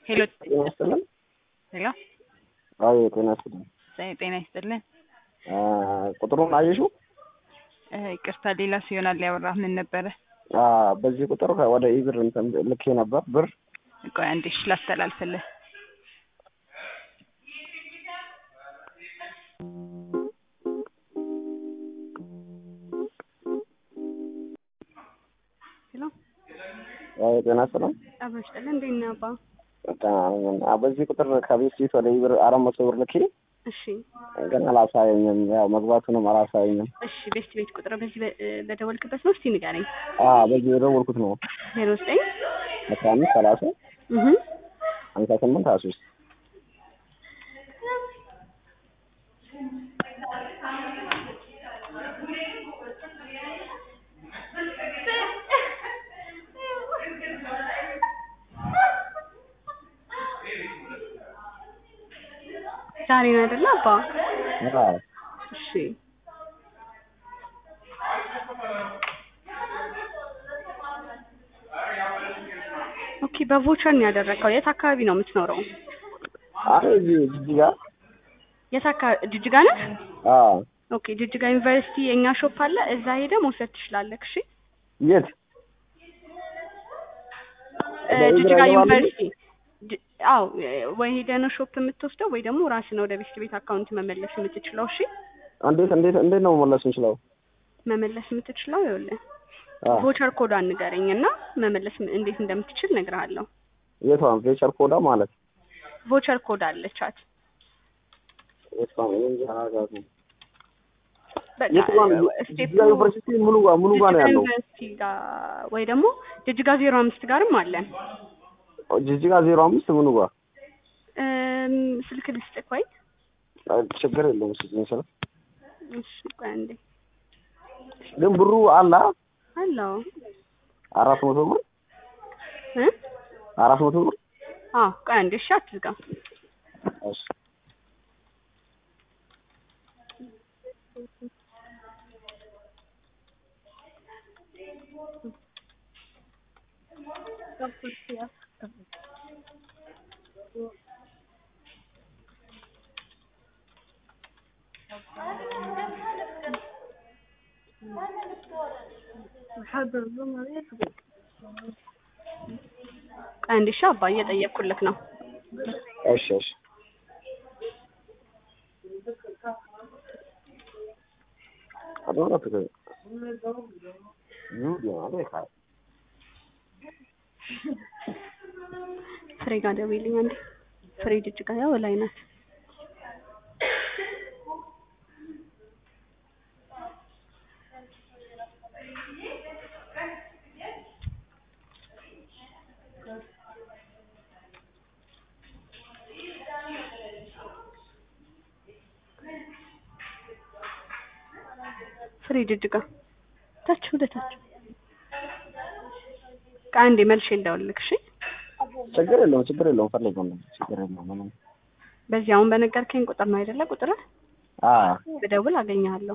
ሄሎ ጤና ይስጥልን። ሄሎ አዎ ጤና ይስጥልን። ጤና ይስጥልን። ቁጥሩን አየሽው? ይቅርታ ሌላ ሲሆናል ያወራህ ምን ነበረ? በዚህ ቁጥር ወደ ኢብር እንትን ልኬ ነበር ብር። ቆይ አንዴ ላስተላልፍልህ። ሄሎ ጤና ይስጥልን። አብሮሽ ጠለ እንዴት ነህ አባ? በዚህ ቁጥር ከቤት ፊት ወደ ኢብር 400 ብር ልኬ እሺ ግን አላሳየኝም። ያው መግባቱንም አላሳየኝም። እሺ ቤት ቁጥር በዚህ በደወልክበት ነው? እስቲ ንገረኝ። በዚህ በደወልኩት ነው። 09 15 30 58 23 ዛሬ ነው አይደል አባ? እሺ ኦኬ። በቮቸር ነው ያደረከው? የት አካባቢ ነው የምትኖረው? ጅጅጋ። የት አካባቢ? ጅጅጋ ነህ? ኦኬ። ጅጅጋ ዩኒቨርሲቲ የኛ ሾፕ አለ፣ እዛ ሄደህ መውሰድ ትችላለህ። እሺ የት? ጅጅጋ ዩኒቨርሲቲ። አዎ ወይ ሄደህ ነው ሾፕ የምትወስደው ወይ ደግሞ ራስህ ወደ ቤት አካውንት መመለስ የምትችለው። እሺ እንዴት ነው መመለስ የምችለው? መመለስ የምትችለው ይኸውልህ ቮቸር ኮዷን ንገረኝና መመለስ እንዴት እንደምትችል እነግርሃለሁ። የቷን ቮቸር ኮዳ ማለት? ቮቸር ኮድ አለቻት። የቷን? ጅጅጋ ዩኒቨርሲቲ ሙሉ ጋር ነው ያለው። ዩኒቨርሲቲ ጋር ወይ ደግሞ ጅጅጋ 05 ጋርም አለን። ጅጅጋ 05 ምኑ ጋር? ስልክ ልስጥህ ወይ? ችግር የለውም ስልክ ስለ እሺ ቆይ አንዴ። ግን ብሩ አላ አለው 400 ብር 400 ብር። ቆይ አንዴ። እሺ አትዝጋ። እሺ አንዴ እሺ አባ እየጠየቅኩልክ ነው። እሺ ፍሬ ጋር ደውይልኝ አንዴ። ፍሬ ጅጅጋ ያው ላይ ናት። ፍሬ ጅጅጋ ታች ወደታች። አንዴ መልሼ እንደውልክ። እሺ ችግር የለውም ፈልገው ነው። ችግር የለውም። በዚህ አሁን በነገርከኝ ቁጥር ነው አይደለ? ቁጥርህ? ብደውል አገኘሃለሁ።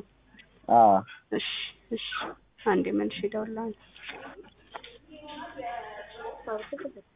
እሺ አንዴ መልሼ እደውልልሃለሁ።